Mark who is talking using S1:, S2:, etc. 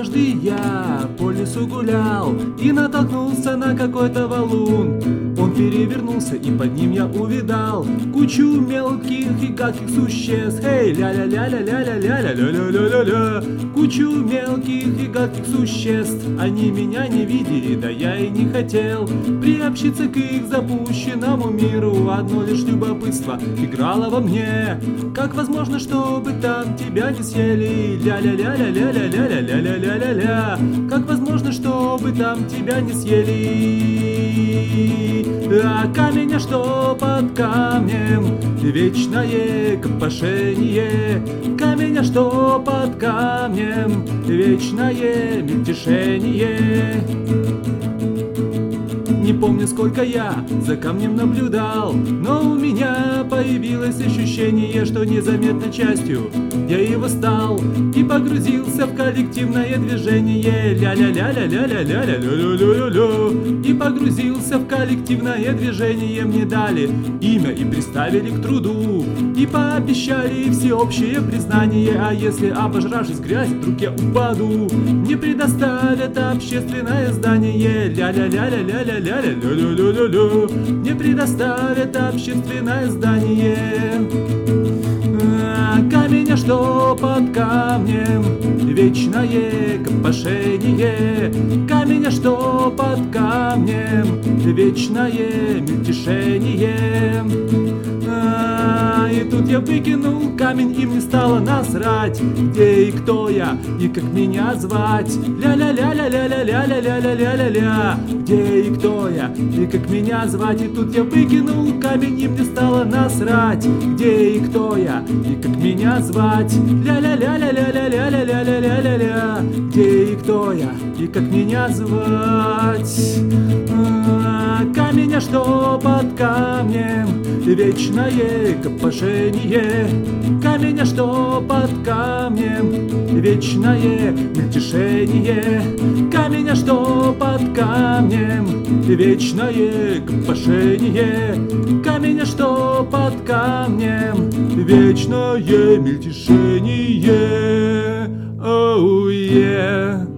S1: Однажды я по лесу гулял и натолкнулся на какой-то валун. Он перевернулся, и под ним я увидал кучу мелких и гадких существ. Эй, ля-ля-ля-ля-ля-ля-ля-ля-ля-ля-ля. Кучу мелких и гадких существ. Они меня не видели, да я и не хотел приобщиться к их запущенному миру. Одно лишь любопытство играло во мне. Как возможно, чтобы там тебя не съели? Ля-ля-ля-ля-ля-ля-ля-ля-ля-ля-ля-ля. Как возможно, чтобы там тебя не съели? А камень, что под камнем, вечное копошение. Камень, что под камнем, вечное мельтешение. Не помню, сколько я за камнем наблюдал, но у меня появилось ощущение, что незаметной частью я его стал и погрузился в коллективное движение. Ля-ля-ля-ля-ля-ля-ля-ля-ля-ля-ля. И погрузился в коллективное движение. Мне дали имя и приставили к труду, и пообещали всеобщее признание. А если, обожравшись грязи, вдруг я упаду, мне предоставят общественное здание. Ля-ля-ля-ля-ля-ля-ля. Ля-ля-ля-ля-ля. Мне предоставят общественное здание. Камень, что под камнем, вечное копошение. Камень, что под камнем, вечное мельтешение. И тут я выкинул камень, и мне стало насрать, где и кто я, и как меня звать. Ля-ля-ля-ля-ля-ля-ля-ля-ля-ля-ля-ля. Где и кто я, и как меня звать. И тут я выкинул камень, и мне стало насрать, где и кто я, и как меня звать. Ля-ля-ля-ля-ля-ля-ля-ля-ля-ля-ля. Где и кто я, и как меня звать. Камень, что под камнем, вечное копошение. Камень, что под камнем, вечное мельтешение. Камень, что под камнем, вечное копошение. Камень, что под камнем, вечное мельтешение. Oh, yeah.